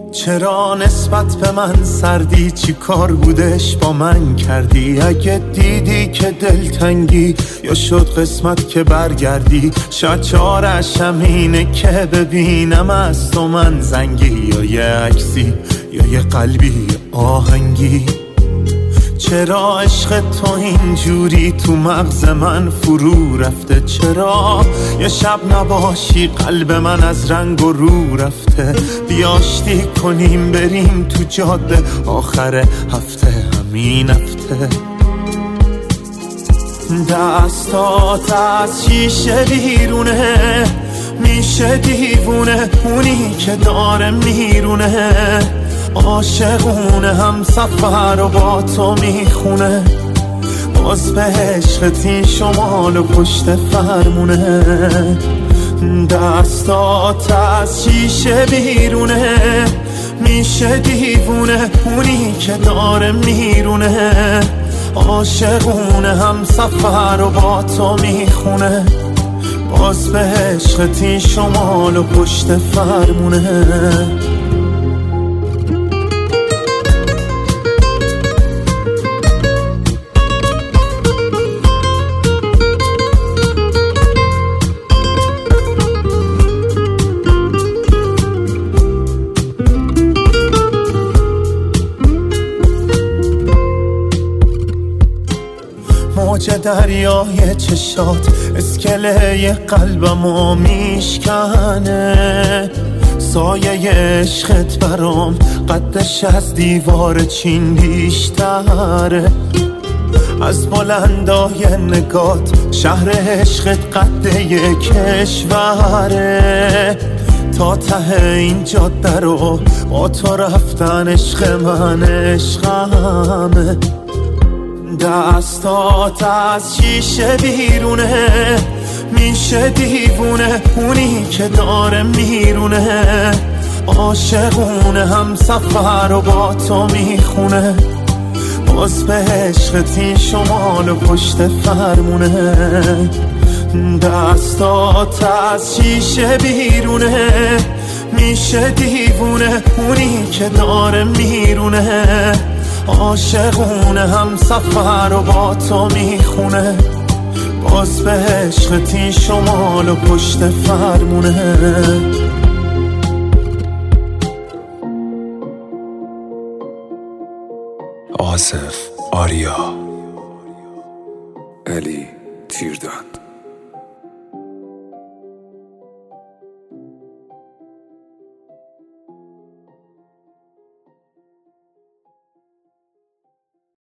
چرا نسبت به من سردی؟ چی کار بودش با من کردی؟ اگه دیدی که دلتنگی یا شد قسمت که برگردی، شاید چارش همینه که ببینم از تو من زنگی، یا یه عکسی یا یه قلبی آهنگی. چرا عشق تو اینجوری تو مغز من فرو رفته؟ چرا یه شب نباشی قلب من از رنگ و رو رفته؟ بیاشتی کنیم بریم تو جاده آخر هفته، همین هفته. دستات از شیشه بیرونه، میشه دیوونه اونی که داره میرونه. عاشقونه هم سفر و با تو میخونه، باز به عشقت این شمال و پشت فرمونه. دستات از شیشه بیرونه، میشه دیوونه اونی که داره میرونه. عاشقونه هم سفر و با تو میخونه، باز به عشقت این شمال و پشت فرمونه. موج دریای چشات اسکله قلبمو میشکنه. سایه عشقت برام قدش از دیوار چین بیشتره. از بلندای نگات شهر عشقت قد یک کشوره. تا ته این جاده رو با تو رفتن عشق من عشقمه. دستات از شیشه بیرونه، میشه دیوونه اونی که داره میرونه. عاشقونه هم سفر و با تو میخونه، باز به عشقت این شمال و پشت فرمونه. دستات از شیشه بیرونه، میشه دیوونه اونی که داره میرونه. عاشقونه هم سفر و با تو میخونه، باز به عشقت این شمال و پشت فرمونه. آصف آریا، علی تیردان.